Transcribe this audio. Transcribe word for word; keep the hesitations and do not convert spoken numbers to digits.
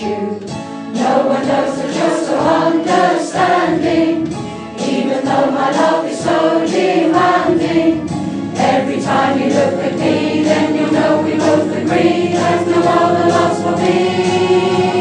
you. No one knows that you're so understanding, even though my love is so demanding. Every time you look at me, then you'll know we both agree there's no other loves for me.